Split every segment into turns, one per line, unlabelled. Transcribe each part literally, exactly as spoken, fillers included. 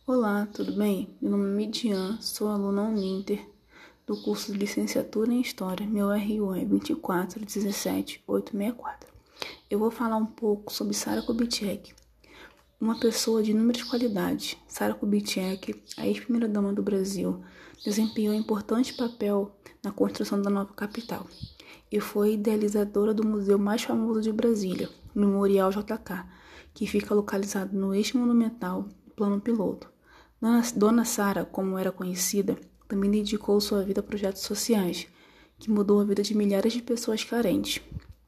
Olá, tudo bem? Meu nome é Midian, sou aluna Uninter do curso de Licenciatura em História. Meu R U é vinte e quatro dezessete oitocentos e sessenta e quatro. Eu vou falar um pouco sobre Sara Kubitschek, uma pessoa de inúmeras qualidades. Sara Kubitschek, a ex-primeira-dama do Brasil, desempenhou um importante papel na construção da nova capital e foi idealizadora do museu mais famoso de Brasília, o Memorial J K, que fica localizado no eixo monumental do Plano Piloto. Dona Sara, como era conhecida, também dedicou sua vida a projetos sociais, que mudou a vida de milhares de pessoas carentes.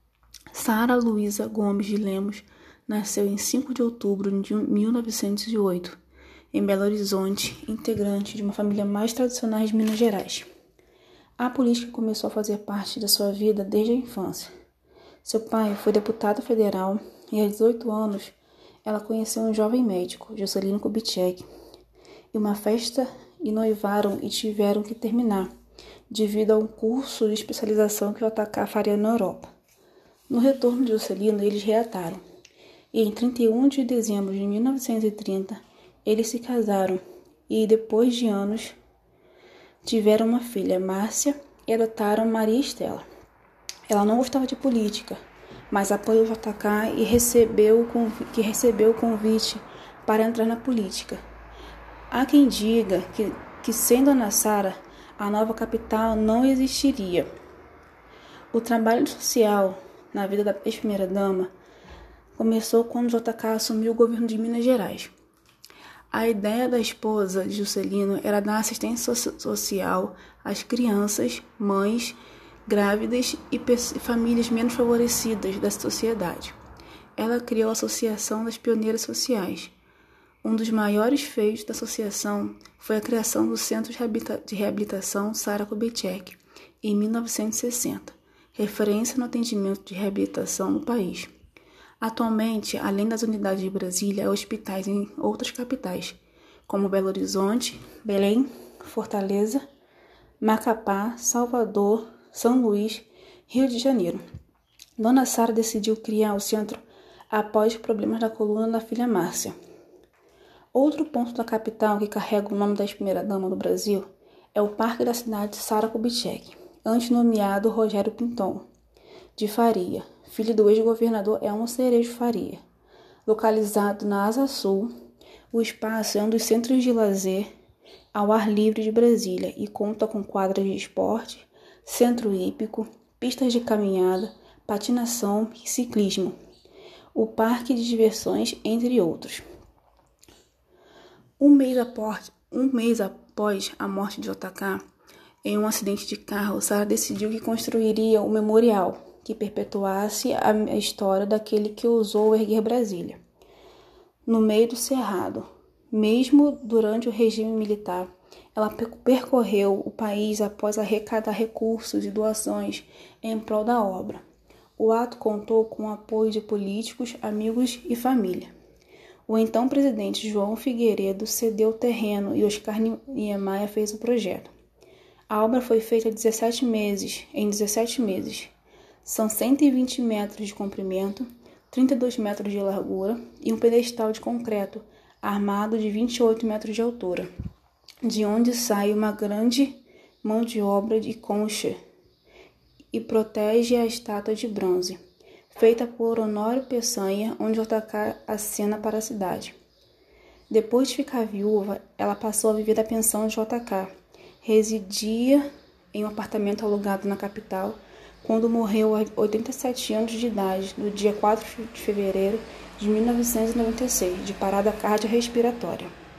Sara Luísa Gomes de Lemos nasceu em cinco de outubro de mil novecentos e oito, em Belo Horizonte, integrante de uma família mais tradicional de Minas Gerais. A política começou a fazer parte da sua vida desde a infância. Seu pai foi deputado federal e, aos dezoito anos, ela conheceu um jovem médico, Juscelino Kubitschek, e uma festa e noivaram e tiveram que terminar, devido a um curso de especialização que o J K faria na Europa. No retorno de Juscelino, eles reataram, e em trinta e um de dezembro de mil novecentos e trinta, eles se casaram e, depois de anos, tiveram uma filha, Márcia, e adotaram Maria Estela. Ela não gostava de política, mas apoiou o J K e recebeu, que recebeu o convite para entrar na política. Há quem diga que, que sem Dona Sara, a nova capital não existiria. O trabalho social na vida da ex-primeira-dama começou quando J K assumiu o governo de Minas Gerais. A ideia da esposa de Juscelino era dar assistência social às crianças, mães, grávidas e famílias menos favorecidas da sociedade. Ela criou a Associação das Pioneiras Sociais. Um dos maiores feitos da associação foi a criação do Centro de Reabilitação Sara Kubitschek, em mil novecentos e sessenta, referência no atendimento de reabilitação no país. Atualmente, além das unidades de Brasília, há hospitais em outras capitais, como Belo Horizonte, Belém, Fortaleza, Macapá, Salvador, São Luís, Rio de Janeiro. Dona Sara decidiu criar o centro após problemas da coluna da filha Márcia. Outro ponto da capital que carrega o nome da ex-primeira-dama do Brasil é o Parque da Cidade Sara Kubitschek, antes nomeado Rogério Pinton de Faria, filho do ex-governador Elmo Cerejo Faria. Localizado na Asa Sul, o espaço é um dos centros de lazer ao ar livre de Brasília e conta com quadras de esporte, centro hípico, pistas de caminhada, patinação e ciclismo, o parque de diversões, entre outros. Um mês após, um mês após a morte de J K, em um acidente de carro, Sara decidiu que construiria um memorial que perpetuasse a história daquele que ousou erguer Brasília. No meio do cerrado, mesmo durante o regime militar, ela percorreu o país após arrecadar recursos e doações em prol da obra. O ato contou com o apoio de políticos, amigos e família. O então presidente João Figueiredo cedeu o terreno e Oscar Niemeyer fez o projeto. A obra foi feita em dezessete meses, em dezessete meses. São cento e vinte metros de comprimento, trinta e dois metros de largura e um pedestal de concreto armado de vinte e oito metros de altura, de onde sai uma grande mão de obra de concha e protege a estátua de bronze, feita por Honório Peçanha, onde J K acena para a cidade. Depois de ficar viúva, ela passou a viver da pensão de J K. Residia em um apartamento alugado na capital, quando morreu aos oitenta e sete anos de idade, no dia quatro de fevereiro de mil novecentos e noventa e seis, de parada cardiorrespiratória.